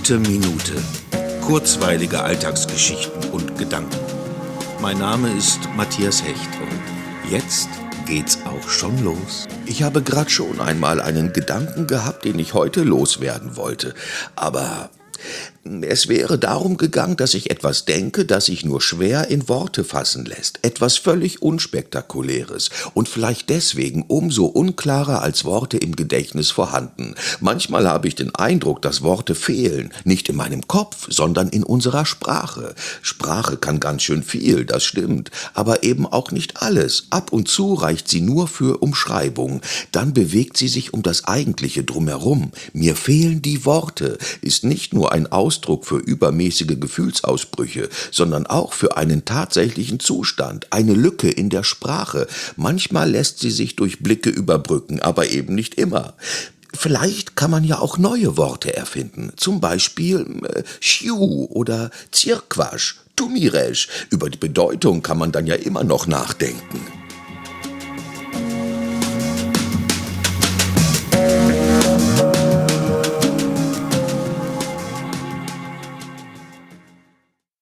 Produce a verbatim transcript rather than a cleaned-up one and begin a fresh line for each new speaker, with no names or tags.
Gute Minute. Kurzweilige Alltagsgeschichten und Gedanken. Mein Name ist Matthias Hecht und jetzt geht's auch schon los. Ich habe gerade schon einmal einen Gedanken gehabt, den ich heute loswerden wollte. Aber es wäre darum gegangen, dass ich etwas denke, das sich nur schwer in Worte fassen lässt. Etwas völlig Unspektakuläres und vielleicht deswegen umso unklarer als Worte im Gedächtnis vorhanden. Manchmal habe ich den Eindruck, dass Worte fehlen, nicht in meinem Kopf, sondern in unserer Sprache. Sprache kann ganz schön viel, das stimmt, aber eben auch nicht alles. Ab und zu reicht sie nur für Umschreibung. Dann bewegt sie sich um das Eigentliche drumherum. Mir fehlen die Worte, ist nicht nur ein Ausdruck für übermäßige Gefühlsausbrüche, sondern auch für einen tatsächlichen Zustand, eine Lücke in der Sprache. Manchmal lässt sie sich durch Blicke überbrücken, aber eben nicht immer. Vielleicht kann man ja auch neue Worte erfinden, zum Beispiel äh, Schiu oder Zirkwasch, Tumiresch. Über die Bedeutung kann man dann ja immer noch nachdenken.